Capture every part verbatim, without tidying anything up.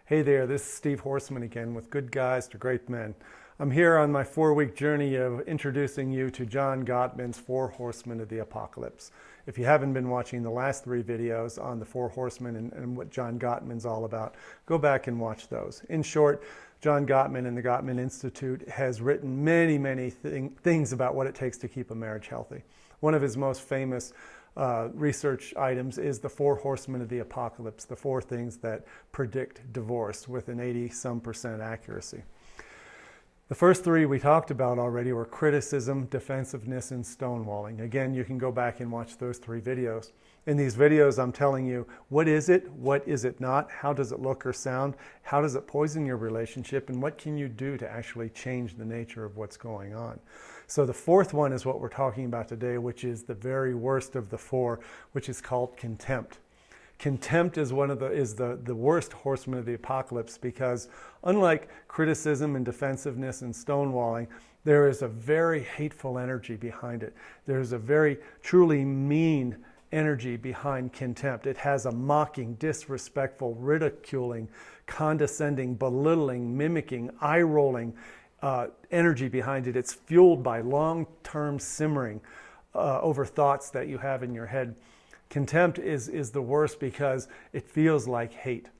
Hey there, this is Steve Horseman again with Good Guys to Great Men. I'm here on my four-week journey of introducing you to John Gottman's Four Horsemen of the Apocalypse. If you haven't been watching the last three videos on the Four Horsemen and, and what John Gottman's all about, go back and watch those. In short, John Gottman and the Gottman Institute has written many, many thing, things about what it takes to keep a marriage healthy. One of his most famous Uh, research items is the Four Horsemen of the Apocalypse, the four things that predict divorce with an eighty some percent accuracy. The first three we talked about already were criticism, defensiveness, and stonewalling. Again, you can go back and watch those three videos. In these videos, I'm telling you, what is it? What is it not? How does it look or sound? How does it poison your relationship? And what can you do to actually change the nature of what's going on? So the fourth one is what we're talking about today, which is the very worst of the four, which is called contempt. Contempt is one of the is the, the worst horseman of the apocalypse, because unlike criticism and defensiveness and stonewalling, there is a very hateful energy behind it. There's a very truly mean energy behind contempt. It has a mocking, disrespectful, ridiculing, condescending, belittling, mimicking, eye-rolling uh, energy behind it. It's fueled by long-term simmering uh, over thoughts that you have in your head. Contempt is, is the worst because it feels like hate.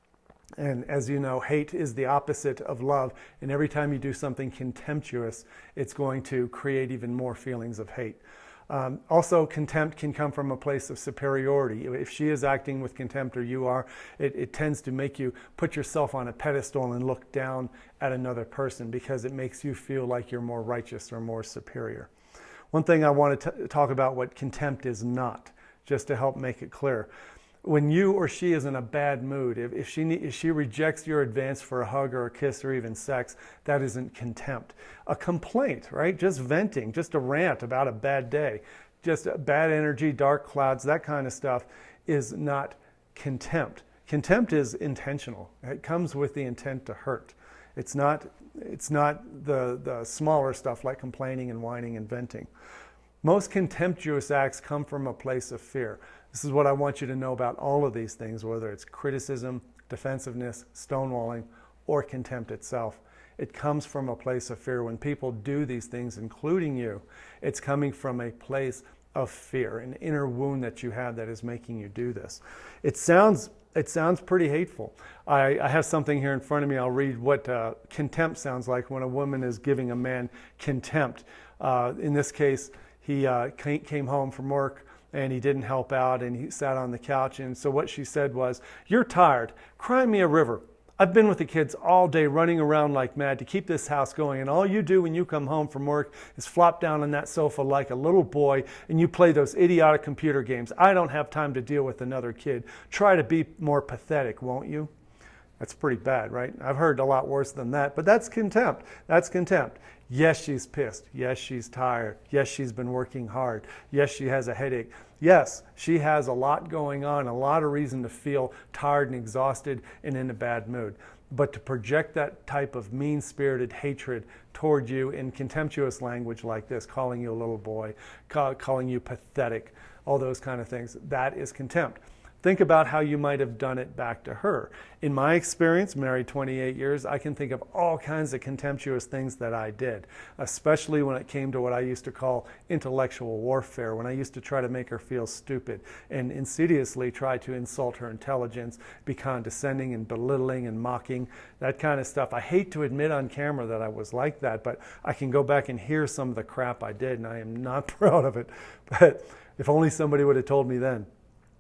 And as you know, hate is the opposite of love. And every time you do something contemptuous, it's going to create even more feelings of hate. Um, also, contempt can come from a place of superiority. If she is acting with contempt, or you are, it, it tends to make you put yourself on a pedestal and look down at another person because it makes you feel like you're more righteous or more superior. One thing I want to talk about what contempt is not, just to help make it clear. When you or she is in a bad mood, if, if, she, if she rejects your advance for a hug or a kiss or even sex, that isn't contempt. A complaint, right? Just venting, just a rant about a bad day, just bad energy, dark clouds, that kind of stuff is not contempt. Contempt is intentional. It comes with the intent to hurt. It's not, it's not the, the smaller stuff like complaining and whining and venting. Most contemptuous acts come from a place of fear. This is what I want you to know about all of these things, whether it's criticism, defensiveness, stonewalling, or contempt itself. It comes from a place of fear. When people do these things, including you, it's coming from a place of fear, an inner wound that you have that is making you do this. It sounds, it sounds pretty hateful. I, I have something here in front of me. I'll read what uh, contempt sounds like when a woman is giving a man contempt. Uh, in this case, he uh, came home from work and he didn't help out and he sat on the couch. And so what she said was, "You're tired. Cry me a river. I've been with the kids all day running around like mad to keep this house going. And all you do when you come home from work is flop down on that sofa like a little boy and you play those idiotic computer games. I don't have time to deal with another kid. Try to be more pathetic, won't you?" That's pretty bad, right? I've heard a lot worse than that, but that's contempt. That's contempt. Yes, she's pissed. Yes, she's tired. Yes, she's been working hard. Yes, she has a headache. Yes, she has a lot going on, a lot of reason to feel tired and exhausted and in a bad mood. But to project that type of mean-spirited hatred toward you in contemptuous language like this, calling you a little boy, call, calling you pathetic, all those kind of things, that is contempt. Think about how you might have done it back to her. In my experience, married twenty-eight years, I can think of all kinds of contemptuous things that I did, especially when it came to what I used to call intellectual warfare, when I used to try to make her feel stupid and insidiously try to insult her intelligence, be condescending and belittling and mocking, that kind of stuff. I hate to admit on camera that I was like that, but I can go back and hear some of the crap I did, and I am not proud of it. But if only somebody would have told me then.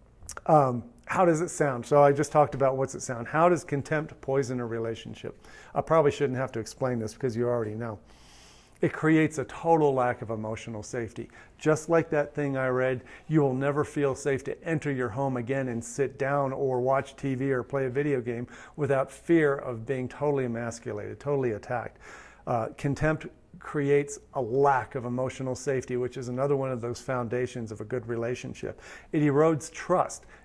Um, how does it sound? So I just talked about what's it sound. How does contempt poison a relationship? I probably shouldn't have to explain this because you already know. It creates a total lack of emotional safety. Just like that thing I read, you will never feel safe to enter your home again and sit down or watch T V or play a video game without fear of being totally emasculated, totally attacked. Uh, contempt creates a lack of emotional safety, which is another one of those foundations of a good relationship. It erodes trust.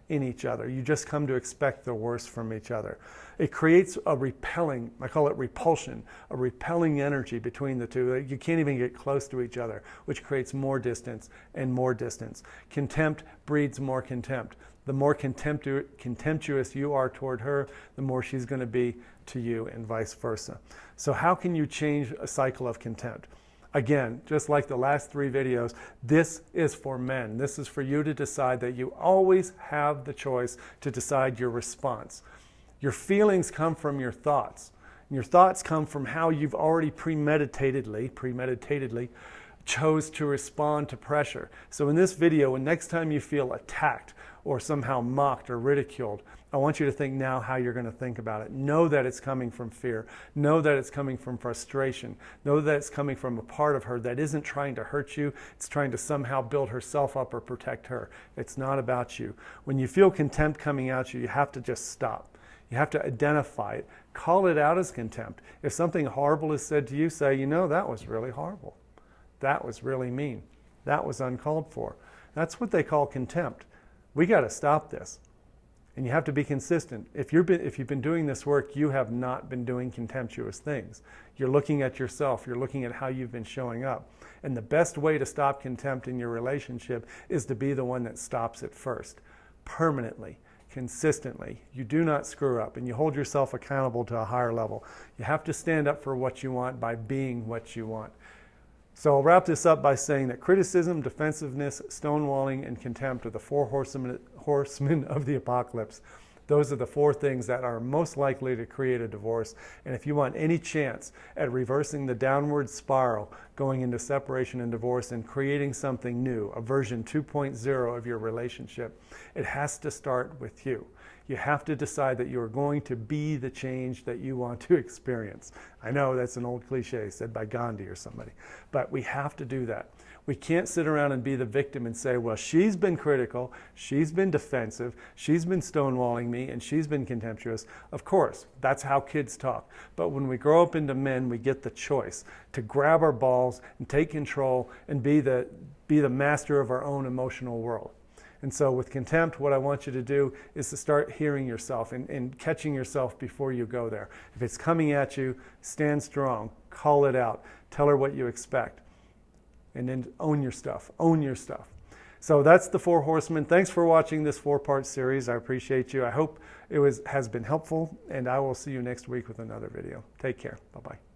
in each other. You just come to expect the worst from each other. It creates a repelling, I call it repulsion, a repelling energy between the two. You can't even get close to each other, which creates more distance and more distance. Contempt breeds more contempt. The more contemptu- contemptuous you are toward her, the more she's going to be to you, and vice versa. So how can you change a cycle of contempt? Again, just like the last three videos, this is for men. This is for you to decide that you always have the choice to decide your response. Your feelings come from your thoughts. And your thoughts come from how you've already premeditatedly, premeditatedly chose to respond to pressure. So in this video, and next time you feel attacked or somehow mocked or ridiculed, I want you to think now how you're going to think about it. Know that it's coming from fear. Know that it's coming from frustration. Know that it's coming from a part of her that isn't trying to hurt you. It's trying to somehow build herself up or protect her. It's not about you. When you feel contempt coming at you, you have to just stop. You have to identify it. Call it out as contempt. If something horrible is said to you, say, you know, that was really horrible. That was really mean. That was uncalled for. That's what they call contempt. We got to stop this. And you have to be consistent. If you've been, if you've been doing this work, you have not been doing contemptuous things. You're looking at yourself. You're looking at how you've been showing up. And the best way to stop contempt in your relationship is to be the one that stops it first, permanently, consistently. You do not screw up, and you hold yourself accountable to a higher level. You have to stand up for what you want by being what you want. So I'll wrap this up by saying that criticism, defensiveness, stonewalling, and contempt are the four horsemen, horsemen of the apocalypse. Those are the four things that are most likely to create a divorce. And if you want any chance at reversing the downward spiral, going into separation and divorce and creating something new, a version two point oh of your relationship, it has to start with you. You have to decide that you're going to be the change that you want to experience. I know that's an old cliche said by Gandhi or somebody, but we have to do that. We can't sit around and be the victim and say, well, she's been critical, she's been defensive, she's been stonewalling me, and she's been contemptuous. Of course, that's how kids talk. But when we grow up into men, we get the choice to grab our balls and take control and be the, be the master of our own emotional world. And so with contempt, what I want you to do is to start hearing yourself and, and catching yourself before you go there. If it's coming at you, stand strong, call it out, tell her what you expect, and then own your stuff, own your stuff. So that's the Four Horsemen. Thanks for watching this four-part series. I appreciate you. I hope it was, has been helpful, and I will see you next week with another video. Take care. Bye-bye.